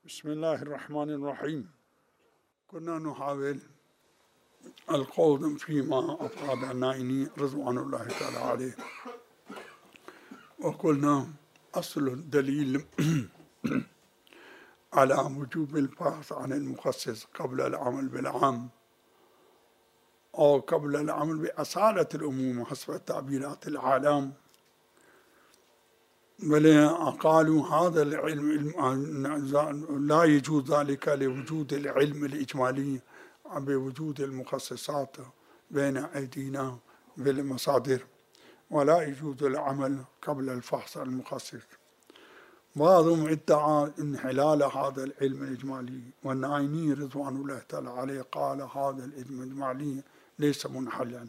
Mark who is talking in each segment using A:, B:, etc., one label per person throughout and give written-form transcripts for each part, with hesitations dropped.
A: بسم الله الرحمن الرحيم. كنا نحاول الخوض فيما أفاد النائني رضوان الله تعالى عليه، وقلنا أصل الدليل على وجوب البحث عن المخصص قبل العمل بالعام أو قبل العمل بأصالة الأموم حسب التعبيرات العالم. بل قالوا هذا العلم لا يجوز ذلك لوجود العلم الإجمالي بوجود المخصصات بين أيدينا بالمصادر، ولا يجوز العمل قبل الفحص عن المخصص. بعضهم ادعى انحلال هذا العلم الإجمالي، والنائني رضوان الله تعالى عليه قال هذا العلم الإجمالي ليس منحلا،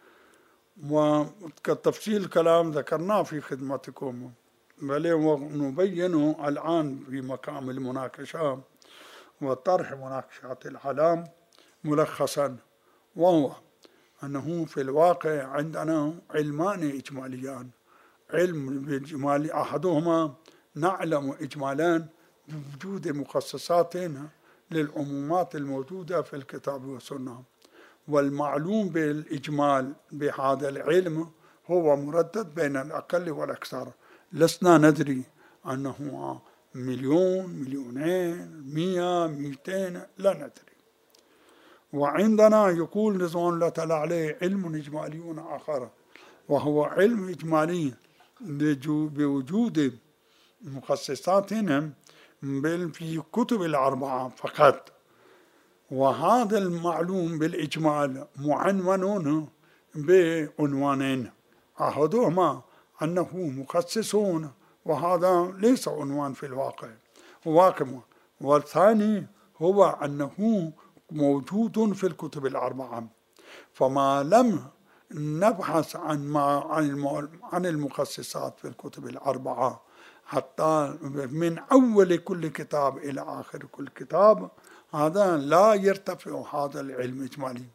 A: وكتفصيل الكلام ذكرناه في خدمتكم، بل ونبينه الآن في مقام المناقشة وطرح مناقشات العالم ملخصا، وهو أنه في الواقع عندنا علمان إجماليان. علم بالإجمالي أحدهما نعلم إجمالا بوجود مخصصات للعمومات الموجودة في الكتاب والسنة، والمعلوم بالإجمال بهذا العلم هو مردد بين الأقل والأكثر، لسنا ندري أنه 1,000,000 2,000,000 100 200 لا ندري. وعندنا يقول رضوان الله تعالى عليه علم إجمالي آخر، وهو علم إجمالي بوجود مخصصات في كتب الأربعة فقط، وهذا المعلوم بالإجمال معنون بعنوانين، أحدهما أنه مخصصون، وهذا ليس عنوان في الواقع والثاني هو أنه موجود في الكتب الأربعة. فما لم نبحث عن المخصصات في الكتب الأربعة حتى من أول كل كتاب إلى آخر كل كتاب، هذا لا يرتفع هذا العلم الإجمالي.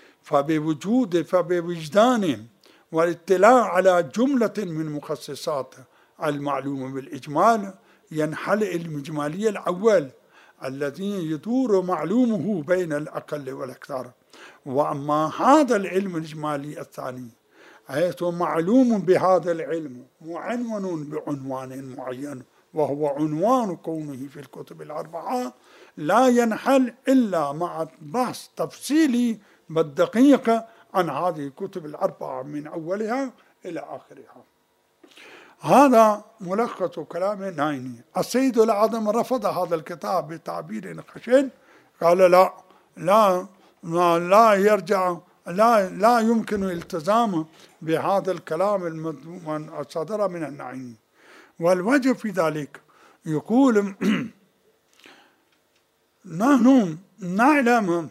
A: فبوجدان والاطلاع على جملة من مخصصات المعلومة بالإجمال ينحل العلم الإجمالي الأول الذي يدور معلومه بين الأقل والأكثر. وأما هذا العلم الإجمالي الثاني حيث معلوم بهذا العلم معنون بعنوان معين، وهو عنوان كونه في الكتب الأربعة، لا ينحل إلا مع بحث تفصيلي بالدقيق عن هذه الكتب الأربعة من أولها إلى آخرها. هذا ملخص كلام النائني. السيد الأعظم رفض هذا الكتاب بتعبير خشن، قال لا يرجع، لا يمكن الالتزام بهذا الكلام المذموم الصادر من النائني. والوجه في ذلك يقول نحن نعلم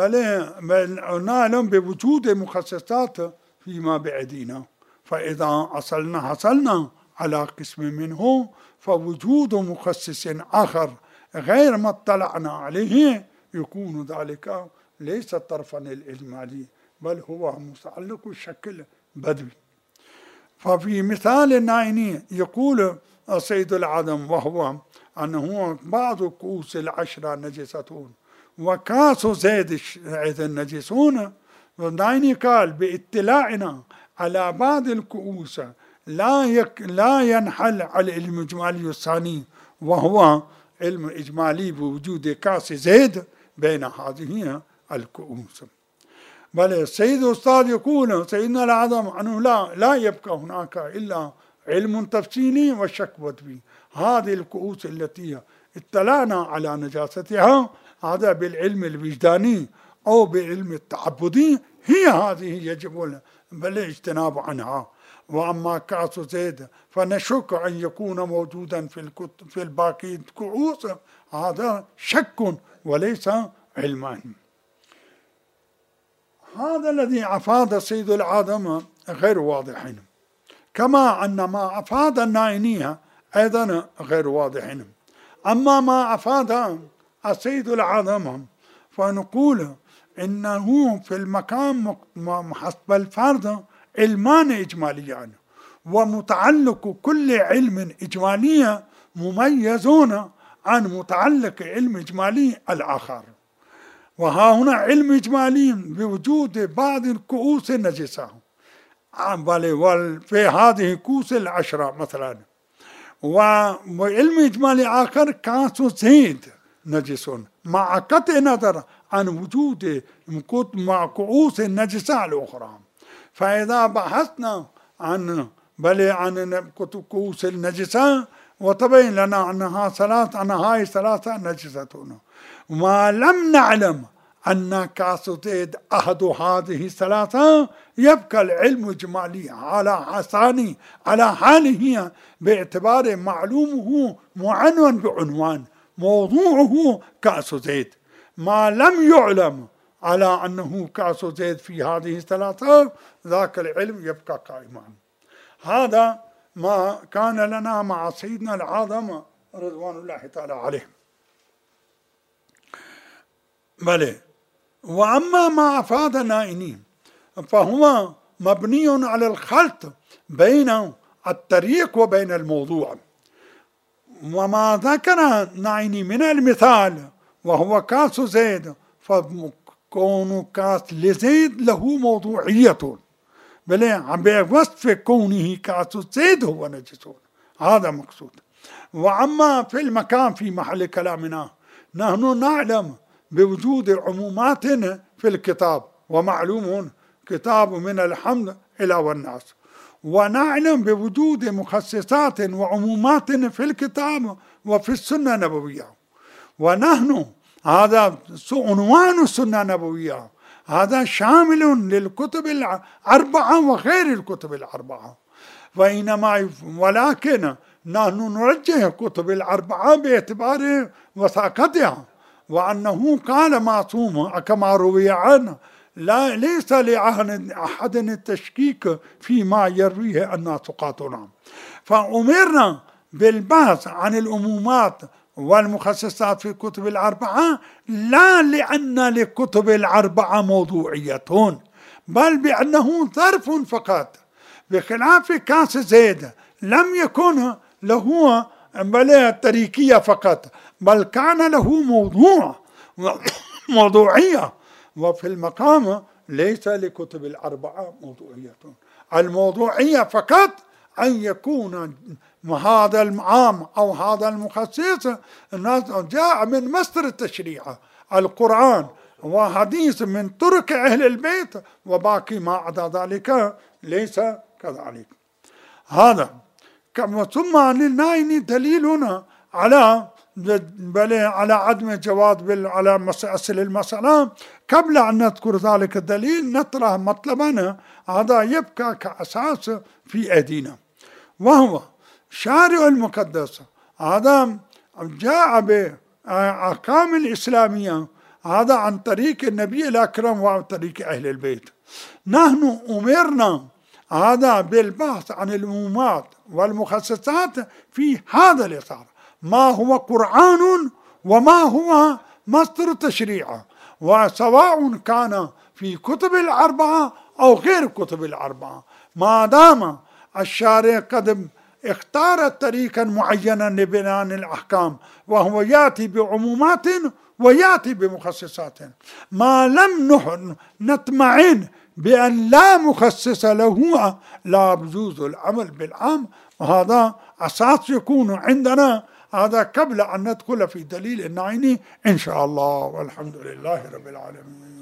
A: نعلم بوجود مخصصات فيما بأيدينا، فإذا حصلنا على قسم منه فوجود مخصص آخر غير ما اطلعنا عليه يكون ذلك ليس طرفا الإجمالي، بل هو متعلق الشكل بدوي. ففي مثال النائني يقول السيد الأعظم وهو أنه بعض كؤوس العشرة نجستون وكاس زيد نجسون، والنائني قال باطلاعنا على بعض الكؤوس لا ينحل على العلم الإجمالي الثاني، وهو علم إجمالي بوجود كاس زيد بين هذه الكؤوس. بل السيد الأستاذ يقول سيدنا الأعظم أنه لا يبقى هناك إلا علم تفصيلي وشك بدوي. هذه الكؤوس التي اطلعنا على نجاستها هذا بالعلم الوجداني أو بالعلم التعبدي، هي هذه يجب الاجتناب عنها. وأما كأس زيد فنشك أن يكون موجودا في الباقي الكؤوس، هذا شك وليس علمان. هذا الذي أفاد السيد الأعظم غير واضح، كما أن ما أفاد النائني أيضا غير واضح. أما ما أفاد السيد الأعظم فنقول إنه في المقام حسب الفرد علمان إجماليان، ومتعلق كل علم إجمالي مميزون عن متعلق علم إجمالي الآخر. وها هنا علم إجمالي بوجود بعض الكؤوس النجسة في هذه الكؤوس العشرة مثلا، وعلم إجمالي آخر كاس زيت نجس مع قطع نظر عن وجود مع كؤوس النجسة الأخرى. فإذا بحثنا عن كؤوس النجسة وتبين لنا أنها هاي ثلاثة نجستون، وما لم نعلم أن كاس زيت أحد هذه الثلاثة، يبقى العلم الإجمالي على حاله باعتبار معلومه معنون بعنوان موضوعه كأس زيت. ما لم يعلم على أنه كأس زيت في هذه الثلاثة، ذاك العلم يبقى قائما. هذا ما كان لنا مع سيدنا العظم رضوان الله تعالى عليه. بلى. وأما ما أفاد النائني فهو مبني على الخلط بين الطريق وبين الموضوع. وما ذكر نائني من المثال وهو كاس زيد، فكون كاس لزيد له موضوعية، بل بوصف كونه كاس زيد هو نجس، هذا مقصود. وأما في المكان في محل كلامنا، نحن نعلم بوجود عمومات في الكتاب، ومعلوم كتاب من الحمد إلى والناس، ونعلم بوجود مخصصات وعمومات في الكتاب وفي السنة النبوية. ونحن هذا عنوان السنة النبوية، هذا شامل للكتب الأربعة وغير الكتب الأربعة. ولكن نحن نرجح الكتب الأربعة باعتبار وثاقتها، وأنه قال معصوم كما روي عنه ليس لأحد التشكيك فيما يرويه الناس قاطنا. فأمرنا بالبحث عن العمومات والمخصصات في الكتب الأربعة، لا لأن للكتب الأربعة موضوعية، بل بأنه ظرف فقط، بخلاف كاس زيد لم يكن له طريقية فقط، بل كان له موضوعية. وفي المقام ليس لكتب الأربعة موضوعية. الموضوعية فقط أن يكون هذا العام أو هذا المخصص جاء من مصدر التشريع القرآن وحديث من طرق أهل البيت، وباقي ما عدا ذلك ليس كذلك. هذا ثم للنائن دليلنا على عدم جواز على أصل المسألة. قبل أن نذكر ذلك الدليل نطرح مطلبنا هذا يبقى كأساس في أيدينا، وهو شارع المقدس هذا جاء بأحكام الإسلامية هذا عن طريق النبي الأكرم وعن طريق أهل البيت. نحن أمرنا هذا بالبحث عن العمومات والمخصصات في هذا الإطار، ما هو قرآن وما هو مصدر تشريع، وسواء كان في كتب الأربعة أو غير كتب الأربعة، ما دام الشارع قد اختار طريقا معينا لبناء الأحكام، وهو يأتي بعمومات ويأتي بمخصصات. ما لم نطمئن بأن لا مخصص له لا يجوز العمل بالعام، وهذا أساس يكون عندنا هذا قبل أن ندخل في دليل النائن إن شاء الله. والحمد لله رب العالمين.